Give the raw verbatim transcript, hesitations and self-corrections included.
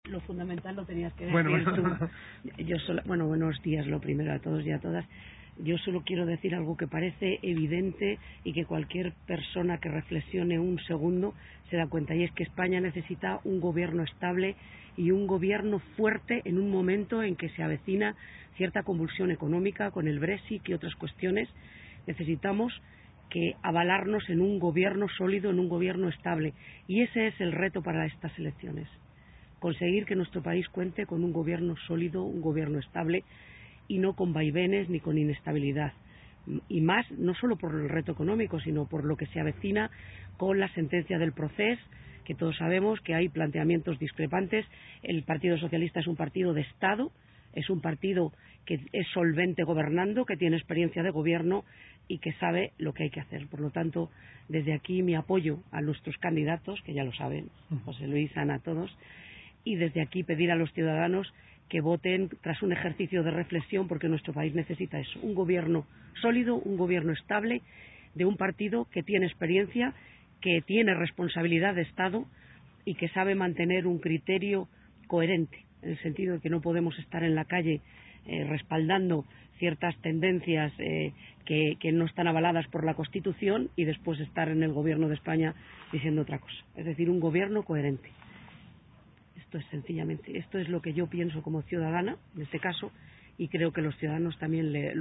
lo fundamental lo tenías que decir bueno, bueno. tú. Yo solo, bueno, buenos días lo primero a todos y a todas. Yo solo quiero decir algo que parece evidente y que cualquier persona que reflexione un segundo se da cuenta, y es que España necesita un gobierno estable y un gobierno fuerte en un momento en que se avecina cierta convulsión económica con el Brexit y otras cuestiones. Necesitamos que avalarnos en un gobierno sólido, en un gobierno estable, y ese es el reto para estas elecciones. Conseguir que nuestro país cuente con un gobierno sólido, un gobierno estable, y no con vaivenes ni con inestabilidad. Y más, no solo por el reto económico, sino por lo que se avecina con la sentencia del Procés, que todos sabemos que hay planteamientos discrepantes. El Partido Socialista es un partido de Estado, es un partido que es solvente gobernando, que tiene experiencia de gobierno y que sabe lo que hay que hacer. Por lo tanto, desde aquí mi apoyo a nuestros candidatos, que ya lo saben, José Luis, Ana, todos, y desde aquí pedir a los ciudadanos que voten tras un ejercicio de reflexión, porque nuestro país necesita eso, un gobierno sólido, un gobierno estable, de un partido que tiene experiencia, que tiene responsabilidad de Estado y que sabe mantener un criterio coherente, en el sentido de que no podemos estar en la calle eh, respaldando ciertas tendencias eh, que, que no están avaladas por la Constitución y después estar en el gobierno de España diciendo otra cosa. Es decir, un gobierno coherente. Esto es sencillamente, esto es lo que yo pienso como ciudadana, en este caso, y creo que los ciudadanos también le,